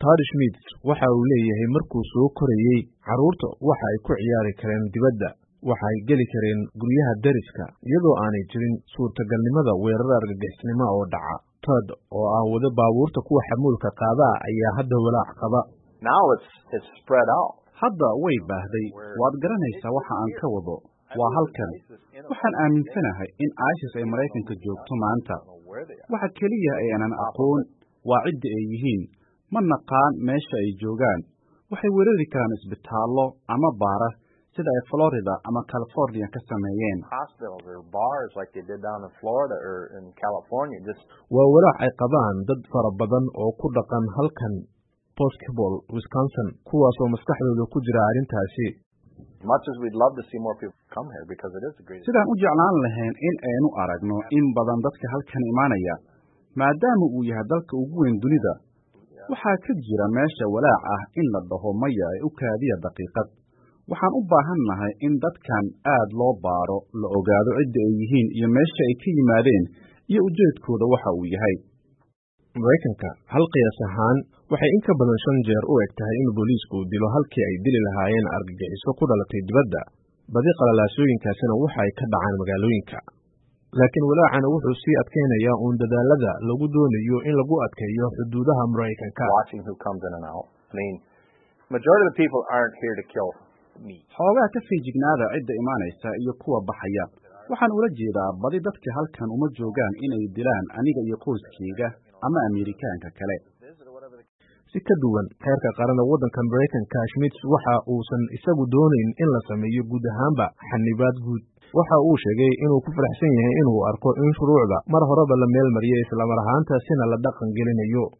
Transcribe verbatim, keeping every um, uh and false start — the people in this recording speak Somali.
Todd Schmidt waxa uu leeyahay markuu soo korayay carruurta waxa ay ku ciyaari kareen dibadda, waxa ay geli kareen guryaha deriska iyadoo aanay jirin suurtagalnimada weerar argagixisnimo oo dhaca. Todd oo ah wada baabuurta kuwa xamuulka qaada ayaa hadda walaac qaba. Now it's it's spread out. Hadda way baahday. Waad garanaysaa waxa aan ka wado. Waa halkan. Waxaan aaminsanahay in ISIS ay Mareykanka joogto maanta. Waxa kaliya ee aanan aqoon waa cidda ay yihiin. Ma naqaan meesha ay joogaan. Waxay weerari karaan isbitaallo ama baara sida ay Florida ama California ka sameeyeen. Hospitals or bars like they did down in Florida or in California just waa walaac ay qabaan dad fara badan oo ku dhaqan halkan Postkable, Wisconsin, kuwaas oo maskaxdooda ku jira arrintaasi. Much as we'd love to see more people come here because it is a great sidaan u jeclaan lahayn in aynu aragno in badan dadka halkan imaanaya maadaama uu yahay dalka ugu weyn dunida waxaa ka jira meesha walaac ah in la dhaho maya ay u kaadiya daqiiqad. Waxaan u baahannahay in dadkan aad loo baaro, la ogaado cidda ay yihiin iyo meesha ay ka yimaadeen iyo ujeedkooda waxa uu yahay. Mareykanka hal qiyaas ahaan waxay in ka badan shan jeer u eg tahay in booliisku dilo halkii ay dili lahaayeen argagixiso ku dhalatay dibadda. Badi qalalaasooyinkaasina waxa ay ka dhacaan magaalooyinka. Laakiin walaacana wuxuu sii adkeynayaa uun dadaalada lagu doonayo in lagu adkeeyo xuduudaha Mareykanka. Watching who comes in and out. I mean, majority of the people aren't here to kill me. Xoogaa ka feejignaada cidda imaanaysa iyo kuwa baxaya. Waxaan ula jeedaa badi dadka halkan uma joogaan inay dilaan aniga iyo qoyskayga ama Ameerikaanka kale. Si ka duwan heerka qaranka waddanka Mareykanka, Schmidt waxa uusan isagu doonayn in la sameeyo guud ahaanba xanibaad guud. Waxa uu sheegay inuu ku faraxsan yahay inuu arko in shuruucda mar horeba la meel mariyay isla mar ahaantaasina la dhaqan gelinayo.